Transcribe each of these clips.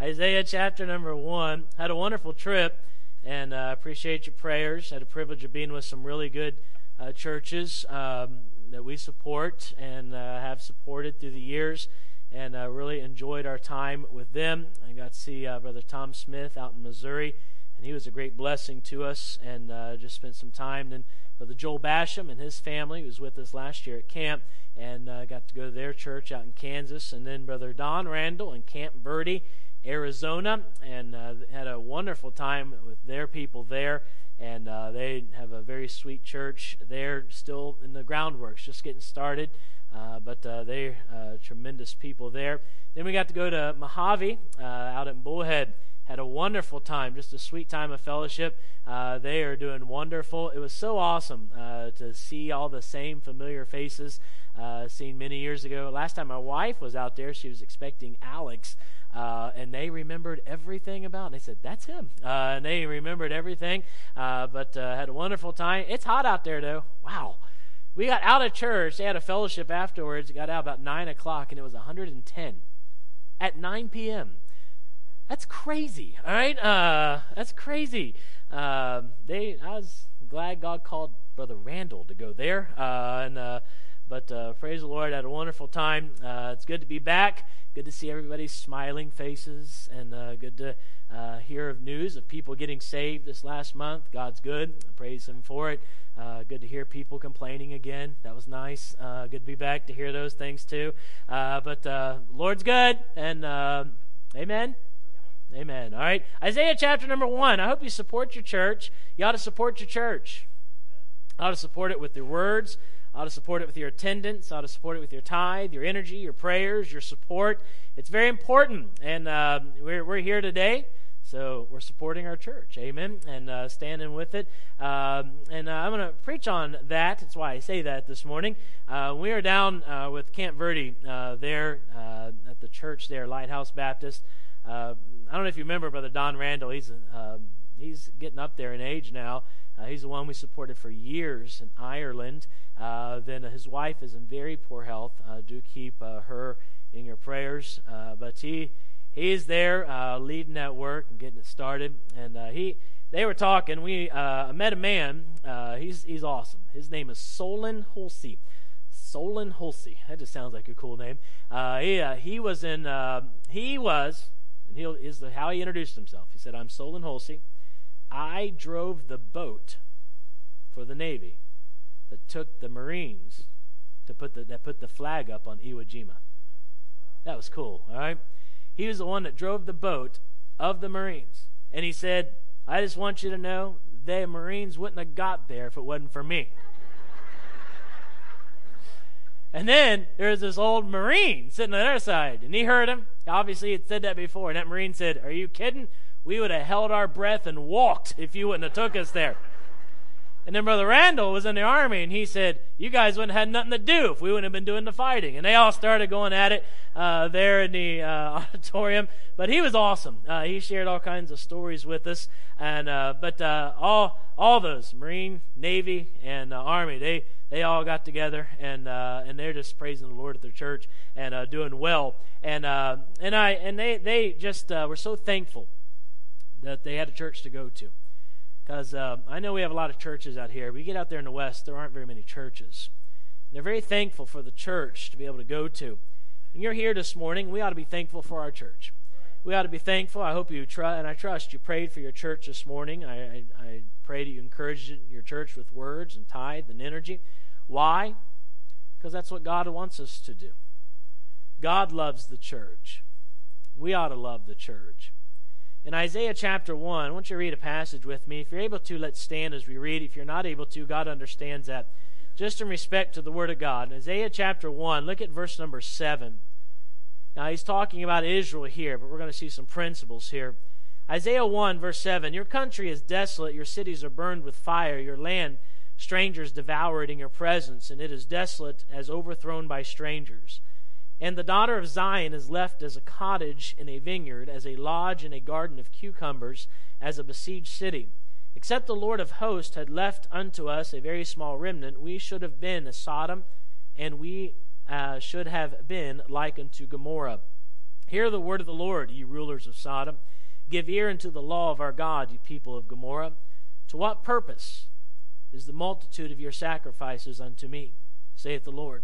Isaiah chapter number 1. Had a wonderful trip, and appreciate your prayers. Had a privilege of being with some really good churches that we support and have supported through the years, and really enjoyed our time with them. I got to see Brother Tom Smith out in Missouri, and he was a great blessing to us, and just spent some time. Then Brother Joel Basham and his family, who was with us last year at camp, and got to go to their church out in Kansas. And then Brother Don Randall in Camp Verde, Arizona, and had a wonderful time with their people there. And they have a very sweet church. They're still in the groundworks, just getting started, but they're tremendous people there. Then we got to go to Mojave out in Bullhead. Had a wonderful time, just a sweet time of fellowship. They are doing wonderful. It was so awesome to see all the same familiar faces seen many years ago. Last time my wife was out there, she was expecting Alex, and they remembered everything about him. They said, that's him. And they remembered everything, but had a wonderful time. It's hot out there, though. Wow. We got out of church. They had a fellowship afterwards. Got out about 9 o'clock, and it was 110 at 9 p.m. That's crazy, all right? That's crazy. I was glad God called Brother Randall to go there, but praise the Lord, I had a wonderful time. It's good to be back. Good to see everybody's smiling faces, and good to hear of news of people getting saved this last month. God's good. I praise Him for it. Good to hear people complaining again. That was nice. Good to be back to hear those things too. But Lord's good, and amen. Amen. All right. Isaiah chapter number 1. I hope you support your church. You ought to support your church. You ought to support it with your words. You ought to support it with your attendance. You ought to support it with your tithe, your energy, your prayers, your support. It's very important. And we're here today, so we're supporting our church. Amen. And standing with it. And I'm going to preach on that. That's why I say that this morning. We are down with Camp Verde there at the church there, Lighthouse Baptist. I don't know if you remember Brother Don Randall. He's getting up there in age now. He's the one we supported for years in Ireland. Then his wife is in very poor health. Do keep her in your prayers. But he's there leading that work and getting it started. And they were talking. I met a man. He's awesome. His name is Solon Hulsey. Solon Hulsey. That just sounds like a cool name. He was. And how he introduced himself. He said, I'm Solon Hulsey. I drove the boat for the Navy that took the Marines that put the flag up on Iwo Jima. That was cool, all right? He was the one that drove the boat of the Marines. And he said, I just want you to know, the Marines wouldn't have got there if it wasn't for me. And then there was this old Marine sitting on the other side, and he heard him. Obviously, he had said that before, and that Marine said, are you kidding? We would have held our breath and walked if you wouldn't have took us there. And then Brother Randall was in the Army, and he said, you guys wouldn't have had nothing to do if we wouldn't have been doing the fighting. And they all started going at it there in the auditorium. But he was awesome. He shared all kinds of stories with us. And but all those, Marine, Navy, and Army, they all got together, and they're just praising the Lord at their church and doing well. And they just were so thankful that they had a church to go to. Because I know we have a lot of churches out here. We get out there in the West, there aren't very many churches. And they're very thankful for the church to be able to go to. And you're here this morning, we ought to be thankful for our church. We ought to be thankful. I hope you and I trust you prayed for your church this morning. I pray that you encouraged your church with words and tithe and energy. Why? Because that's what God wants us to do. God loves the church. We ought to love the church. In Isaiah chapter 1, I want you to read a passage with me. If you're able to, let's stand as we read. If you're not able to, God understands that. Just in respect to the Word of God. In Isaiah chapter 1, look at verse number 7. Now, he's talking about Israel here, but we're going to see some principles here. Isaiah 1, verse 7, your country is desolate, your cities are burned with fire, your land strangers devour it in your presence, and it is desolate as overthrown by strangers. And the daughter of Zion is left as a cottage in a vineyard, as a lodge in a garden of cucumbers, as a besieged city. Except the Lord of hosts had left unto us a very small remnant, we should have been as Sodom, and we should have been like unto Gomorrah. Hear the word of the Lord, ye rulers of Sodom. Give ear unto the law of our God, ye people of Gomorrah. To what purpose is the multitude of your sacrifices unto me, saith the Lord?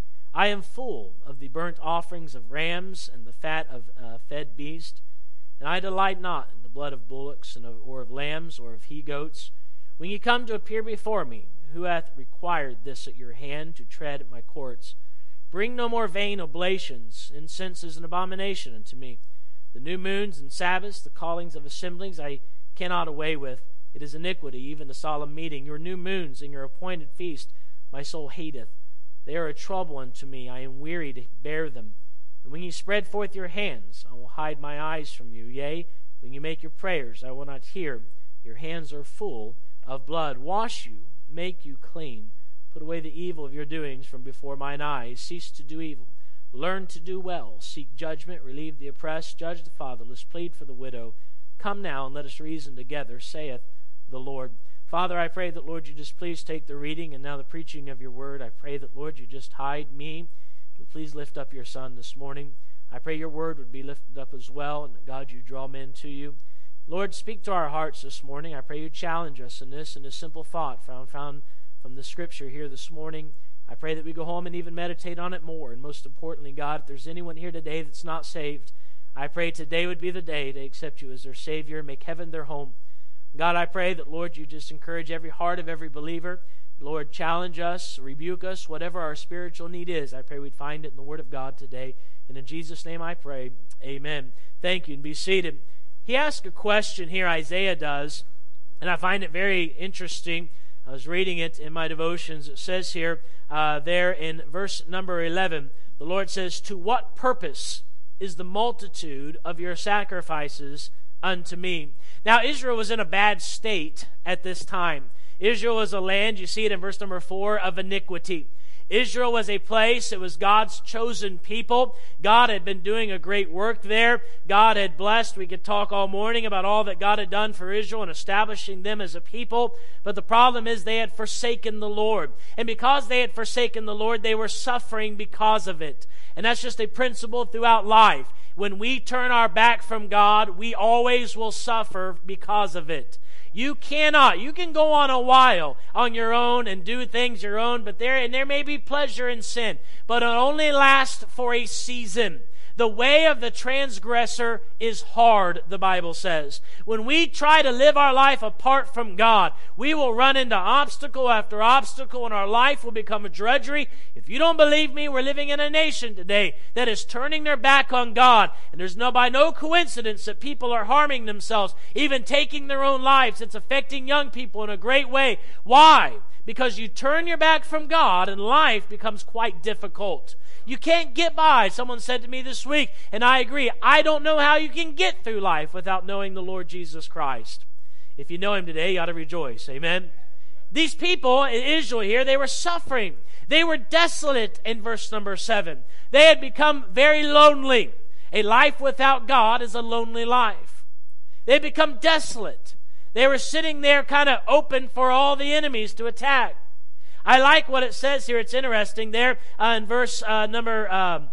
I am full of the burnt offerings of rams and the fat of fed beast, and I delight not in the blood of bullocks or of lambs or of he-goats. When ye come to appear before me, who hath required this at your hand to tread at my courts? Bring no more vain oblations. Incense is an abomination unto me. The new moons and Sabbaths, the callings of assemblies, I cannot away with. It is iniquity, even the solemn meeting. Your new moons and your appointed feast my soul hateth. They are a trouble unto me. I am weary to bear them. And when ye spread forth your hands, I will hide my eyes from you. Yea, when you make your prayers, I will not hear. Your hands are full of blood. Wash you, make you clean. Put away the evil of your doings from before mine eyes. Cease to do evil. Learn to do well. Seek judgment. Relieve the oppressed. Judge the fatherless. Plead for the widow. Come now and let us reason together, saith the Lord. Father, I pray that, Lord, you just please take the reading and now the preaching of your word. I pray that, Lord, you just hide me. Please lift up your son this morning. I pray your word would be lifted up as well, and that, God, you draw men to you. Lord, speak to our hearts this morning. I pray you challenge us in this simple thought found from the scripture here this morning. I pray that we go home and even meditate on it more. And most importantly, God, if there's anyone here today that's not saved, I pray today would be the day to accept you as their Savior, make heaven their home. God, I pray that, Lord, you just encourage every heart of every believer. Lord, challenge us, rebuke us, whatever our spiritual need is. I pray we'd find it in the Word of God today. And in Jesus' name I pray, amen. Thank you, and be seated. He asks a question here, Isaiah does, and I find it very interesting. I was reading it in my devotions. It says here, there in verse number 11, the Lord says, to what purpose is the multitude of your sacrifices unto me? Now, Israel was in a bad state at this time. Israel was a land, you see it in verse number 4, of iniquity. Israel was a place, it was God's chosen people. God had been doing a great work there. God had blessed. We could talk all morning about all that God had done for Israel and establishing them as a people. But the problem is they had forsaken the Lord. And because they had forsaken the Lord, they were suffering because of it. And that's just a principle throughout life. When we turn our back from God, we always will suffer because of it. You can go on a while on your own and do things your own, but there may be pleasure in sin, but it'll only last for a season. The way of the transgressor is hard, the Bible says. When we try to live our life apart from God, we will run into obstacle after obstacle, and our life will become a drudgery. If you don't believe me, we're living in a nation today that is turning their back on God. And there's by no coincidence that people are harming themselves, even taking their own lives. It's affecting young people in a great way. Why? Because you turn your back from God and life becomes quite difficult. You can't get by. Someone said to me this week, and I agree, I don't know how you can get through life without knowing the Lord Jesus Christ. If you know Him today, you ought to rejoice. Amen? These people in Israel here, they were suffering. They were desolate in verse number 7. They had become very lonely. A life without God is a lonely life. They had become desolate. They were sitting there kind of open for all the enemies to attack. I like what it says here. It's interesting there in verse number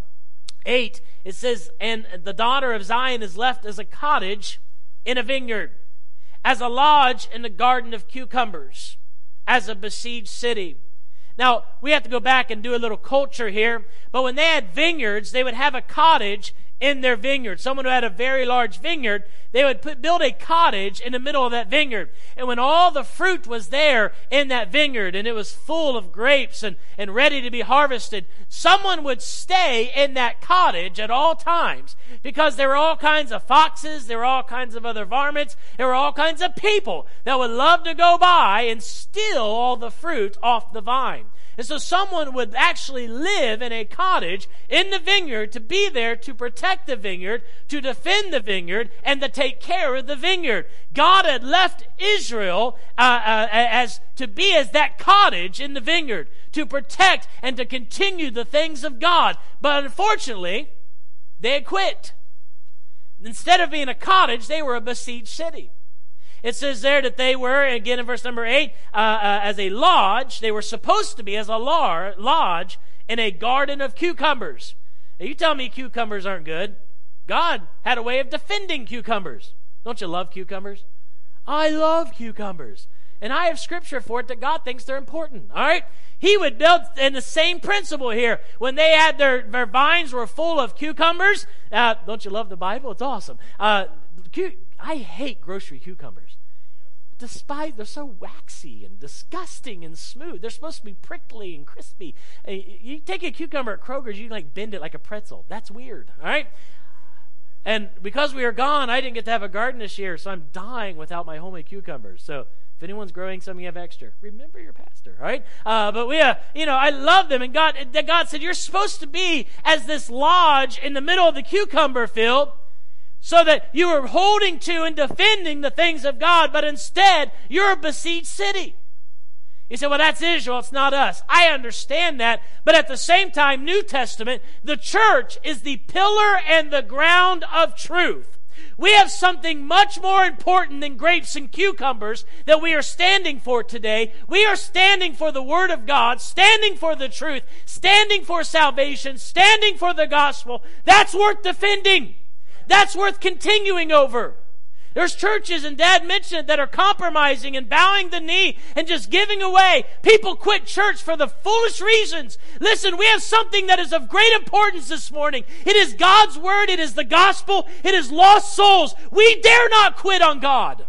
8. It says, and the daughter of Zion is left as a cottage in a vineyard, as a lodge in the garden of cucumbers, as a besieged city. Now, we have to go back and do a little culture here, but when they had vineyards, they would have a cottage in their vineyard. Someone who had a very large vineyard, they would build a cottage in the middle of that vineyard. And when all the fruit was there in that vineyard and it was full of grapes and ready to be harvested, someone would stay in that cottage at all times, because there were all kinds of foxes, there were all kinds of other varmints, there were all kinds of people that would love to go by and steal all the fruit off the vine. And so someone would actually live in a cottage in the vineyard to be there to protect the vineyard, to defend the vineyard, and to take care of the vineyard. God had left Israel as that cottage in the vineyard to protect and to continue the things of God. But unfortunately, they had quit. Instead of being a cottage, they were a besieged city. It says there that they were, again in verse number 8, as a lodge. They were supposed to be as a lodge in a garden of cucumbers. Now, you tell me cucumbers aren't good. God had a way of defending cucumbers. Don't you love cucumbers? I love cucumbers. And I have scripture for it that God thinks they're important. All right? He would build in the same principle here. When they had their vines were full of cucumbers. Don't you love the Bible? It's awesome. I hate grocery cucumbers. They're so waxy and disgusting and smooth. They're supposed to be prickly and crispy. You take a cucumber at Kroger's, you can bend it like a pretzel. That's weird. All right? And because we were gone, I didn't get to have a garden this year, so I'm dying without my homemade cucumbers. So if anyone's growing some, you have extra. Remember your pastor, all right? But we, I love them. And God said, you're supposed to be as this lodge in the middle of the cucumber field so that you are holding to and defending the things of God, but instead, you're a besieged city. You say, well, that's Israel, it's not us. I understand that, but at the same time, New Testament, the church is the pillar and the ground of truth. We have something much more important than grapes and cucumbers that we are standing for today. We are standing for the Word of God, standing for the truth, standing for salvation, standing for the gospel. That's worth defending. That's worth continuing over. There's churches, and Dad mentioned it, that are compromising and bowing the knee and just giving away. People quit church for the foolish reasons. Listen, we have something that is of great importance this morning. It is God's Word. It is the gospel. It is lost souls. We dare not quit on God.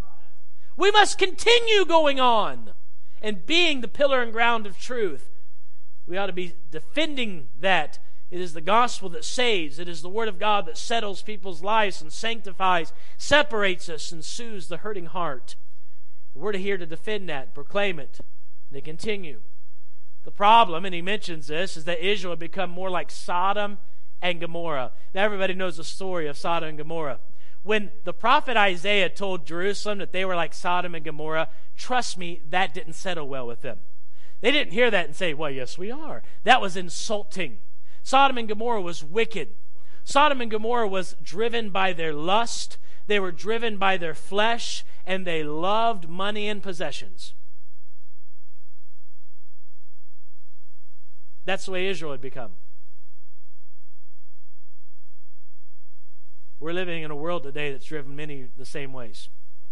We must continue going on and being the pillar and ground of truth. We ought to be defending that. It is the gospel that saves. It is the Word of God that settles people's lives and sanctifies, separates us, and soothes the hurting heart. We're here to defend that, proclaim it, and to continue. The problem, and he mentions this, is that Israel had become more like Sodom and Gomorrah. Now everybody knows the story of Sodom and Gomorrah. When the prophet Isaiah told Jerusalem that they were like Sodom and Gomorrah, trust me, that didn't settle well with them. They didn't hear that and say, well, yes, we are. That was insulting. Sodom and Gomorrah was wicked. Sodom and Gomorrah was driven by their lust. They were driven by their flesh, and they loved money and possessions. That's the way Israel had become. We're living in a world today that's driven many the same ways.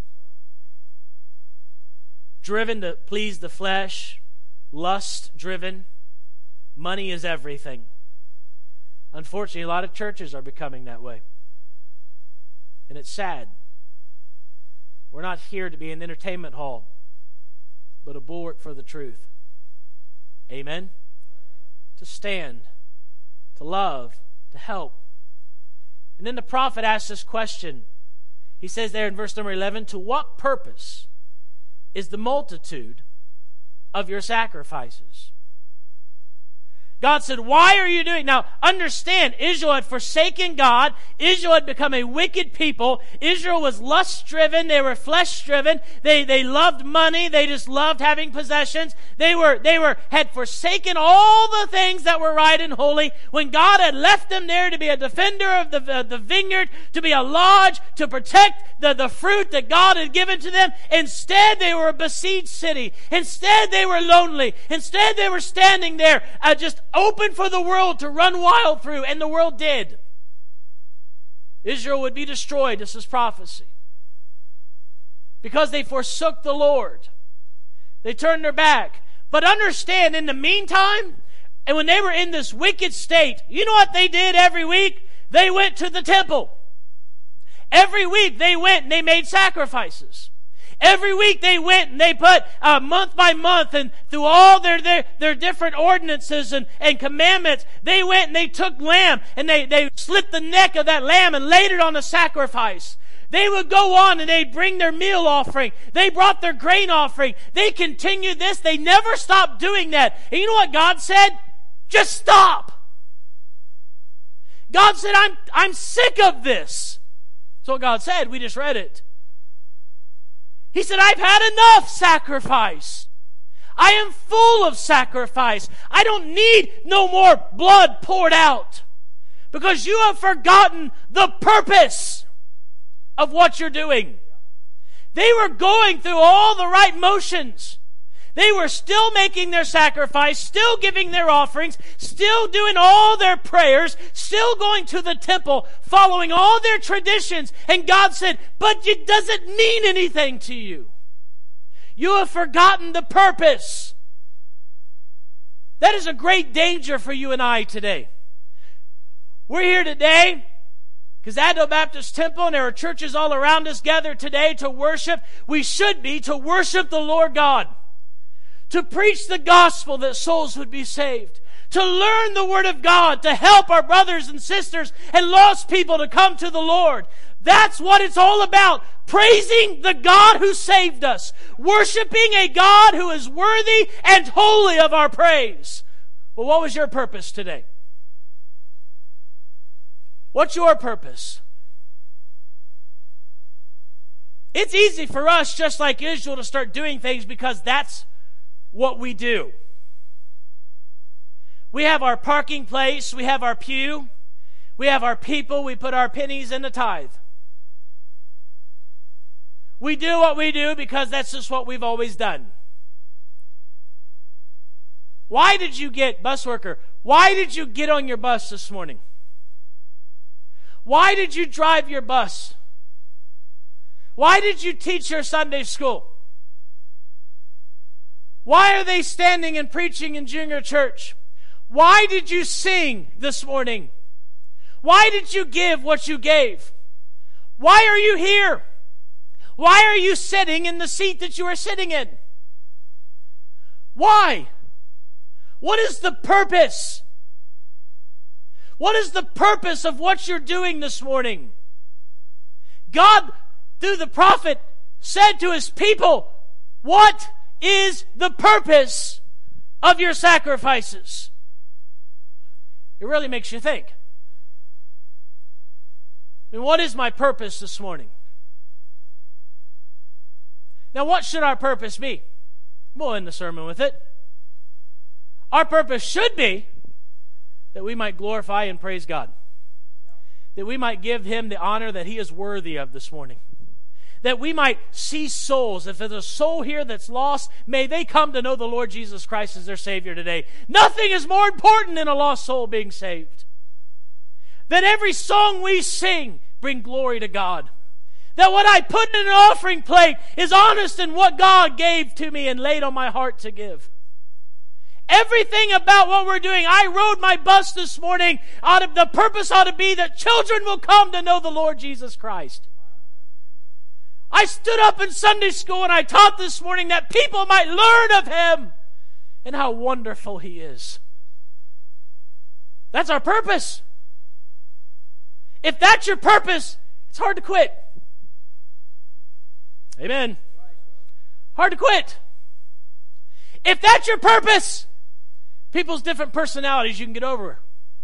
Driven to please the flesh, lust-driven. Money is everything. Unfortunately, a lot of churches are becoming that way. And it's sad. We're not here to be an entertainment hall, but a bulwark for the truth. Amen? To stand, to love, to help. And then the prophet asks this question. He says there in verse number 11, to what purpose is the multitude of your sacrifices? God said, why are you doing? Now, understand, Israel had forsaken God. Israel had become a wicked people. Israel was lust-driven. They were flesh-driven. They loved money. They just loved having possessions. They had forsaken all the things that were right and holy when God had left them there to be a defender of the vineyard, to be a lodge, to protect the fruit that God had given to them. Instead, they were a besieged city. Instead, they were lonely. Instead, they were standing there just open for the world to run wild through, and the world did. Israel would be destroyed. This is prophecy. Because they forsook the Lord. They turned their back. But understand, in the meantime, and when they were in this wicked state, you know what they did every week? They went to the temple. Every week they went and they made sacrifices. Every week they went and they put month by month, and through all their different ordinances and commandments, they went and they took lamb and they slit the neck of that lamb and laid it on the sacrifice. They would go on and they'd bring their meal offering. They brought their grain offering. They continued this. They never stopped doing that. And you know what God said? Just stop. God said, I'm sick of this. That's what God said. We just read it. He said, I've had enough sacrifice. I am full of sacrifice. I don't need no more blood poured out. Because you have forgotten the purpose of what you're doing. They were going through all the right motions. They were still making their sacrifice, still giving their offerings, still doing all their prayers, still going to the temple, following all their traditions. And God said, but it doesn't mean anything to you. You have forgotten the purpose. That is a great danger for you and I today. We're here today because Addo Baptist Temple, and there are churches all around us gathered today to worship. We should be to worship the Lord God, to preach the gospel that souls would be saved, to learn the Word of God, to help our brothers and sisters and lost people to come to the Lord. That's what it's all about. Praising the God who saved us. Worshiping a God who is worthy and holy of our praise. Well, what was your purpose today? What's your purpose? It's easy for us, just like Israel, to start doing things because that's what we do. We have our parking place, we have our pew, we have our people, we put our pennies in the tithe. We do what we do because that's just what we've always done. Why did you get, bus worker, why did you get on your bus this morning? Why did you drive your bus? Why did you teach your Sunday school? Why are they standing and preaching in junior church? Why did you sing this morning? Why did you give what you gave? Why are you here? Why are you sitting in the seat that you are sitting in? Why? What is the purpose? What is the purpose of what you're doing this morning? God, through the prophet, said to his people, what is the purpose of your sacrifices? It really makes you think. I mean, what is my purpose this morning? Now, what should our purpose be? We'll end the sermon with it. Our purpose should be that we might glorify and praise God. That we might give him the honor that he is worthy of this morning. That we might see souls. If there's a soul here that's lost, may they come to know the Lord Jesus Christ as their Savior today. Nothing is more important than a lost soul being saved. That every song we sing bring glory to God. That what I put in an offering plate is honest in what God gave to me and laid on my heart to give. Everything about what we're doing, I rode my bus this morning, the purpose ought to be that children will come to know the Lord Jesus Christ. I stood up in Sunday school and I taught this morning that people might learn of him and how wonderful he is. That's our purpose. If that's your purpose, it's hard to quit. Amen. Hard to quit. If that's your purpose, people's different personalities, you can get over.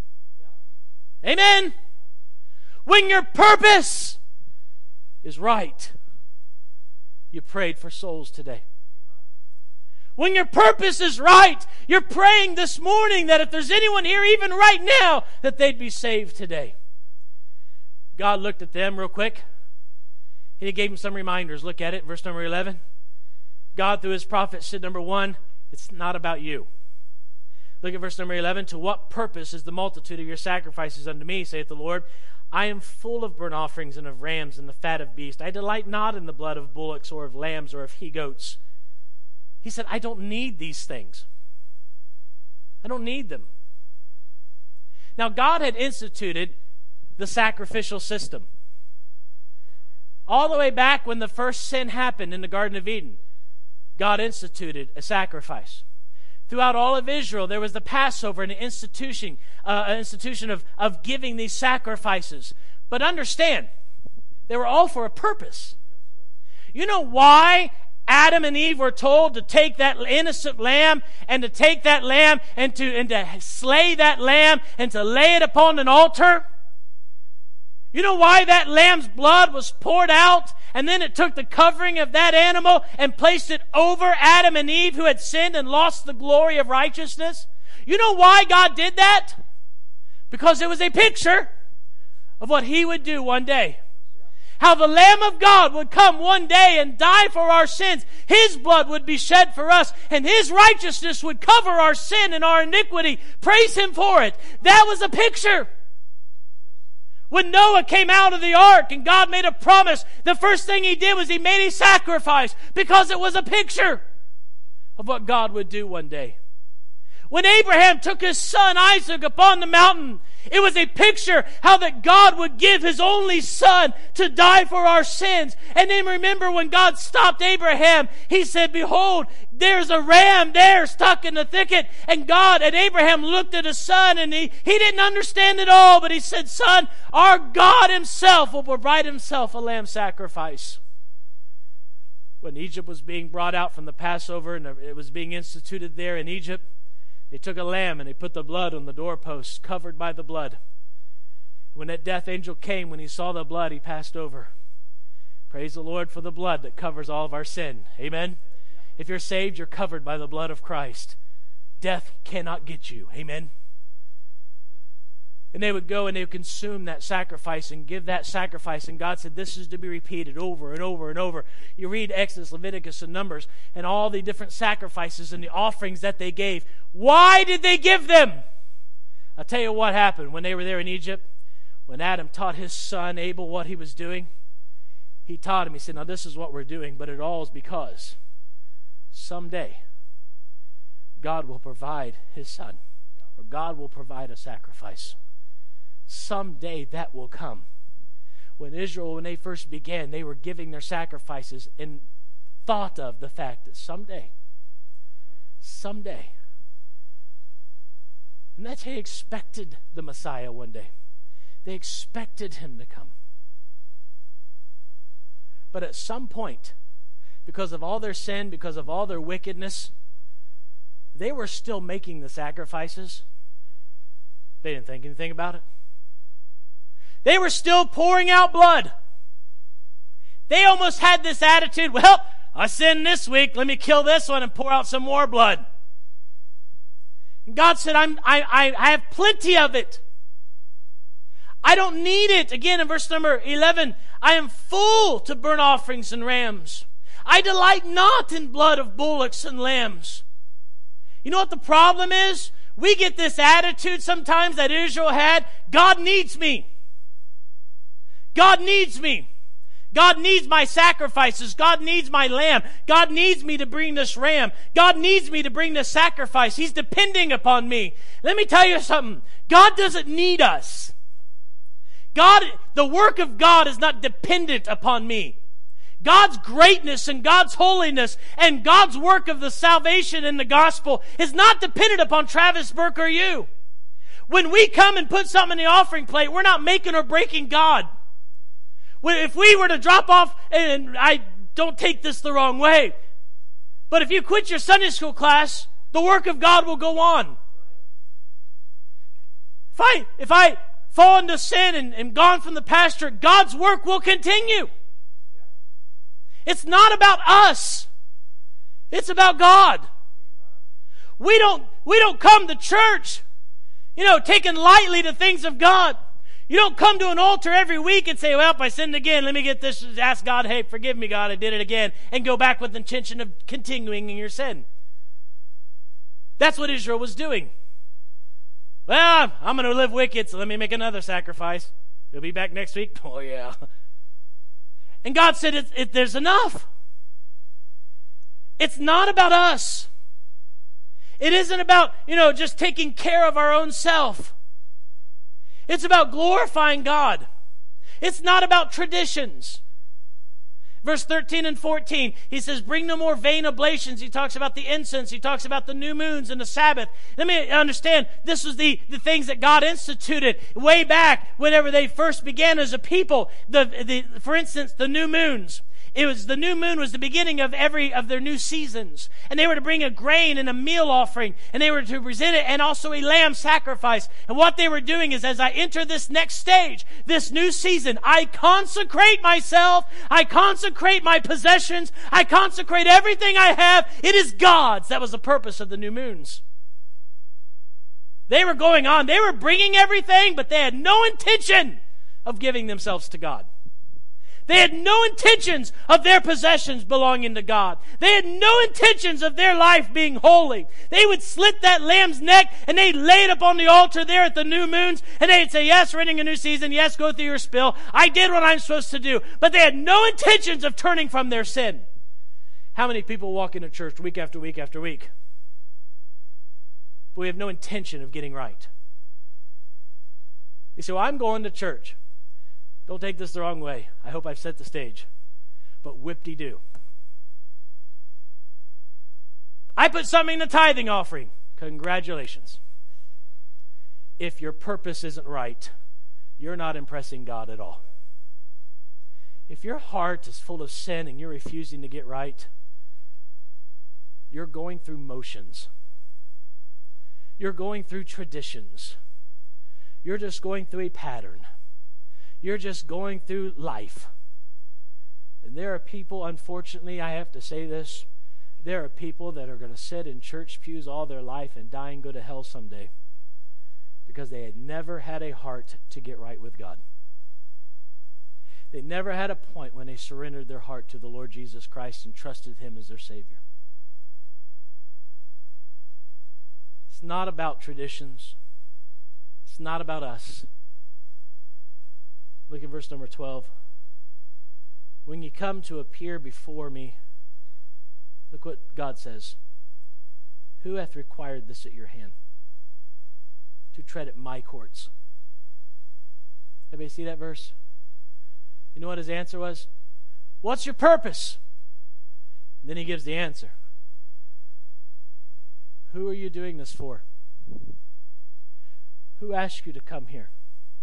Amen. When your purpose is right, you prayed for souls today. When your purpose is right, you're praying this morning that if there's anyone here even right now, that they'd be saved today. God looked at them real quick, and he gave them some reminders. Look at it, verse number 11. God, through his prophet, said, number 1, it's not about you. Look at verse number 11. To what purpose is the multitude of your sacrifices unto me, saith the Lord? I am full of burnt offerings and of rams and the fat of beasts. I delight not in the blood of bullocks or of lambs or of he-goats. He said, I don't need these things. I don't need them. Now, God had instituted the sacrificial system. All the way back when the first sin happened in the Garden of Eden, God instituted a sacrifice. Throughout all of Israel, there was the Passover and an institution of giving these sacrifices. But understand, they were all for a purpose. You know why Adam and Eve were told to take that innocent lamb and to take that lamb and to slay that lamb and to lay it upon an altar? You know why that lamb's blood was poured out and then it took the covering of that animal and placed it over Adam and Eve who had sinned and lost the glory of righteousness? You know why God did that? Because it was a picture of what he would do one day. how the Lamb of God would come one day and die for our sins. His blood would be shed for us, and His righteousness would cover our sin and our iniquity. Praise Him for it. That was a picture. When Noah came out of the ark and God made a promise, the first thing he did was he made a sacrifice because it was a picture of what God would do one day. When Abraham took his son Isaac upon the mountain, it was a picture how that God would give His only son to die for our sins. And then remember when God stopped Abraham, He said, behold, there's a ram there stuck in the thicket. And Abraham looked at his son, and he didn't understand it all, but he said, son, our God Himself will provide Himself a lamb sacrifice. When Egypt was being brought out from the Passover, and it was being instituted there in Egypt, they took a lamb and they put the blood on the doorposts, covered by the blood. When that death angel came, when he saw the blood, he passed over. Praise the Lord for the blood that covers all of our sin. Amen? If you're saved, you're covered by the blood of Christ. Death cannot get you. Amen? And they would go and they would consume that sacrifice and give that sacrifice. And God said this is to be repeated over and over and over. You read Exodus, Leviticus, and Numbers, and all the different sacrifices and the offerings that they gave. Why did they give them? I'll tell you what happened when they were there in Egypt. When Adam taught his son Abel what he was doing, he taught him, he said, now this is what we're doing, but it all is because someday God will provide His son, or God will provide a sacrifice. Someday that will come. When Israel, when they first began, they were giving their sacrifices and thought of the fact that someday, and that's how they expected the Messiah one day. They expected Him to come. But at some point, because of all their sin, because of all their wickedness, they were still making the sacrifices. They didn't think anything about it. They were still pouring out blood. They almost had this attitude, well, I sinned this week, let me kill this one and pour out some more blood. And God said, I have plenty of it. I don't need it. Again, in verse number 11, I am full to burnt offerings and rams. I delight not in blood of bullocks and lambs. You know what the problem is? We get this attitude sometimes that Israel had, God needs me. God needs me. God needs my sacrifices. God needs my lamb. God needs me to bring this ram. God needs me to bring this sacrifice. He's depending upon me. Let me tell you something. God doesn't need us. The work of God is not dependent upon me. God's greatness and God's holiness and God's work of the salvation in the gospel is not dependent upon Travis Burke or you. When we come and put something in the offering plate, we're not making or breaking God. If we were to drop off, and I don't take this the wrong way, but if you quit your Sunday school class, the work of God will go on. If I fall into sin and am gone from the pastorate, God's work will continue. It's not about us. It's about God. We don't come to church, taking lightly to things of God. You don't come to an altar every week and say, well, if I sinned again, let me get this, ask God, hey, forgive me, God, I did it again, and go back with the intention of continuing in your sin. That's what Israel was doing. Well, I'm going to live wicked, so let me make another sacrifice. You'll be back next week? Oh, yeah. And God said, there's enough. It's not about us. It isn't about, just taking care of our own self. It's about glorifying God. It's not about traditions. Verse 13 and 14, he says, bring no more vain oblations. He talks about the incense. He talks about the new moons and the Sabbath. Let me understand, this was the things that God instituted way back whenever they first began as a people. For instance, the new moons. The new moon was the beginning of every of their new seasons. And they were to bring a grain and a meal offering. And they were to present it and also a lamb sacrifice. And what they were doing is, as I enter this next stage, this new season, I consecrate myself. I consecrate my possessions. I consecrate everything I have. It is God's. That was the purpose of the new moons. They were going on. They were bringing everything, but they had no intention of giving themselves to God. They had no intentions of their possessions belonging to God. They had no intentions of their life being holy. They would slit that lamb's neck and they'd lay it up on the altar there at the new moons and they'd say, yes, we're entering a new season. Yes, go through your spill. I did what I'm supposed to do. But they had no intentions of turning from their sin. How many people walk into church week after week after week? But we have no intention of getting right. You say, well, I'm going to church. Don't take this the wrong way. I hope I've set the stage. But whip-de-doo. I put something in the tithing offering. Congratulations. If your purpose isn't right, you're not impressing God at all. If your heart is full of sin and you're refusing to get right, you're going through motions. You're going through traditions. You're just going through a pattern. You're just going through life. And there are people, unfortunately, I have to say this, there are people that are going to sit in church pews all their life and die and go to hell someday because they had never had a heart to get right with God. They never had a point when they surrendered their heart to the Lord Jesus Christ and trusted Him as their Savior. It's not about traditions. It's not about us. Look at verse number 12. When you come to appear before me, look what God says. Who hath required this at your hand? To tread at my courts. Everybody see that verse? You know what his answer was? What's your purpose? And then he gives the answer. Who are you doing this for? Who asked you to come here?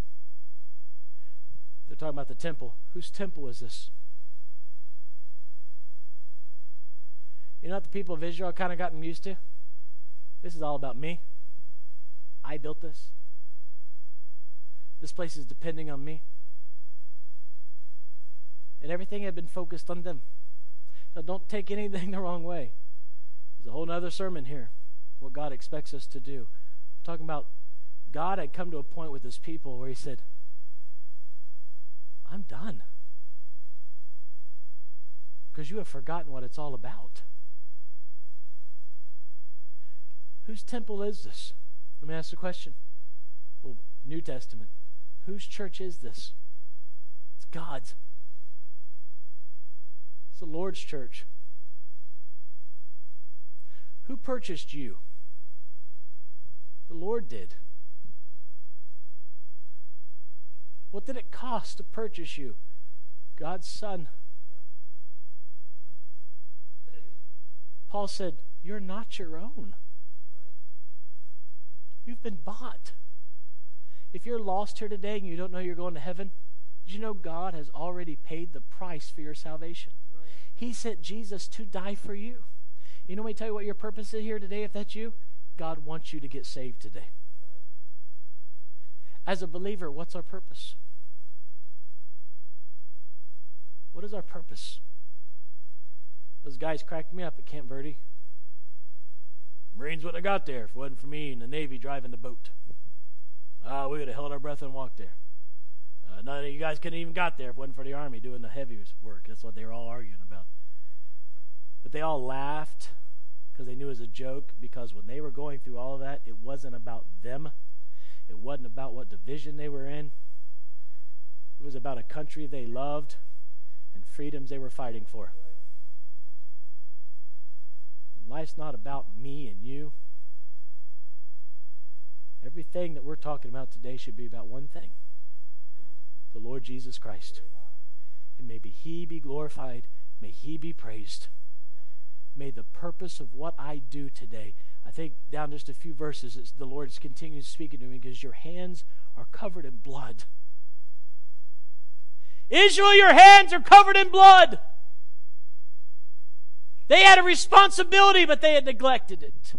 They're talking about the temple. Whose temple is this? You know what the people of Israel kind of gotten used to? This is all about me. I built this. This place is depending on me. And everything had been focused on them. Now don't take anything the wrong way. There's a whole other sermon here. What God expects us to do. I'm talking about God had come to a point with His people where He said, I'm done. Because you have forgotten what it's all about. Whose temple is this? Let me ask the question. Well, New Testament. Whose church is this? It's God's. It's the Lord's church. Who purchased you? The Lord did. What did it cost to purchase you? God's Son. Paul said, you're not your own. You've been bought. If you're lost here today and you don't know you're going to heaven, did you know God has already paid the price for your salvation? He sent Jesus to die for you. You know, let me tell you what your purpose is here today, if that's you. God wants you to get saved today. As a believer, what's our purpose? What is our purpose? Those guys cracked me up at Camp Verde. Marines wouldn't have got there if it wasn't for me and the Navy driving the boat. We would have held our breath and walked there. None of you guys couldn't even got there if it wasn't for the Army doing the heavy work. That's what they were all arguing about. But they all laughed because they knew it was a joke, because when they were going through all of that, it wasn't about them. It wasn't about what division they were in. It was about a country they loved and freedoms they were fighting for. And life's not about me and you. Everything that we're talking about today should be about one thing: the Lord Jesus Christ. And may He be glorified. May He be praised. May the purpose of what I do today, I think down just a few verses, the Lord continues speaking to me, because your hands are covered in blood. Israel, your hands are covered in blood. They had a responsibility, but they had neglected it.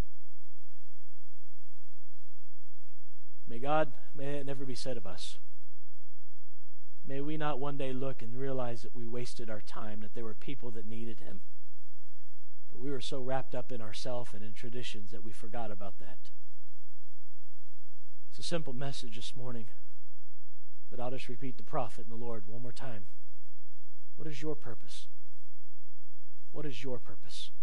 May it never be said of us. May we not one day look and realize that we wasted our time, that there were people that needed Him. But we were so wrapped up in ourselves and in traditions that we forgot about that. It's a simple message this morning, but I'll just repeat the prophet and the Lord one more time. What is your purpose? What is your purpose?